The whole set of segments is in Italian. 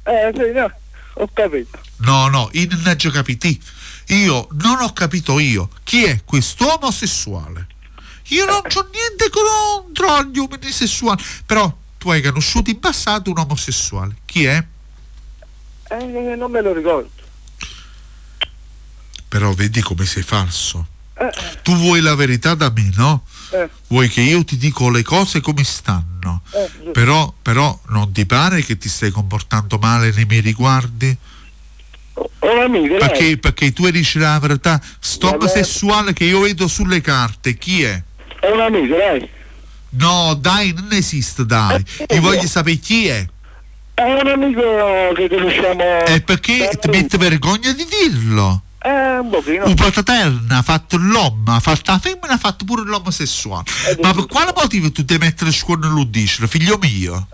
Sì, no, ho capito. No, io non ho capito. Io non ho capito chi è questo omosessuale. Io non c'ho niente contro gli uomini sessuali, però tu hai conosciuto in passato un omosessuale. Chi è? Non me lo ricordo. Però vedi come sei falso. Tu vuoi la verità da me, no? Vuoi che io ti dico le cose come stanno. Però non ti pare che ti stai comportando male nei miei riguardi? Perché tu dici la verità. Sto omosessuale che io vedo sulle carte, chi è? È un amico, dai. No, dai, non esiste, dai. Io voglio sapere chi è. È un amico che conosciamo. E perché ti metti vergogna di dirlo? Un pochino. Un pataterna ha fatto l'uomo, ha fatto la femmina, ha fatto pure l'omosessuale. Ma per quale motivo tu devi mettere scuola e lo dici, figlio mio?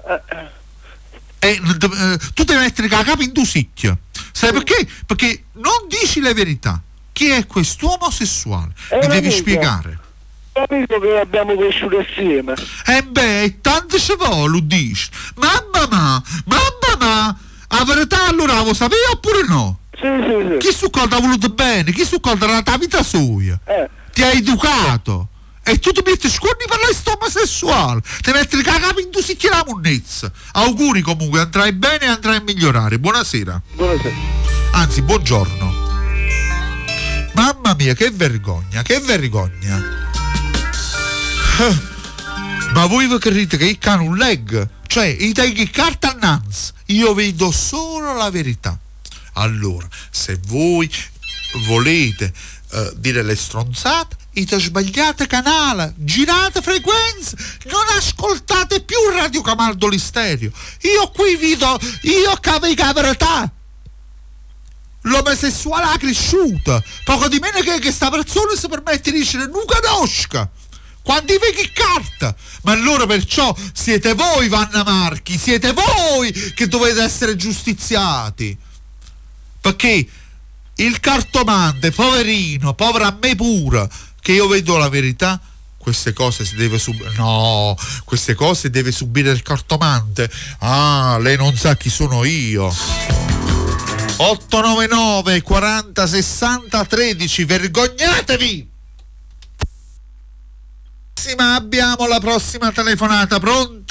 Tu devi mettere la capa in tusicchio. Sai perché? Perché non dici la verità. Chi è quest'uomo omosessuale? Mi devi spiegare. Un amico che abbiamo cresciuto assieme. Tanto ci vuole, lo dici. Mamma mia, la verità allora lo sapevi oppure no? Sì. Chi su cosa ha voluto bene? Chi su cosa ha la vita sua? Ti ha educato. E tu ti metti scorni per l'essere omosessuale. Ti metti la capa in tusicchio la monnezza. Auguri comunque, andrai bene e andrai a migliorare. Buonasera. Buonasera. Anzi, buongiorno. Mamma mia, che vergogna. Ma voi vi credete che il cane un leg? Cioè, i tagli carta annanzi. Io vedo solo la verità. Allora, se voi volete dire le stronzate, sbagliate canale, girate frequenze, non ascoltate più Radio Camaldoli Stereo. Io qui vedo, io capisco la verità. L'omosessuale ha cresciuto, poco di meno che sta persona si permette di dire non conosca. Quanti vecchi carta? Ma allora perciò siete voi Vanna Marchi, siete voi che dovete essere giustiziati. Perché il cartomante, poverino, povero a me pure, che io vedo la verità, queste cose si deve subire. No, queste cose deve subire il cartomante. Ah, lei non sa chi sono io. 899 40 60 13, vergognatevi! Abbiamo la prossima telefonata, pronto?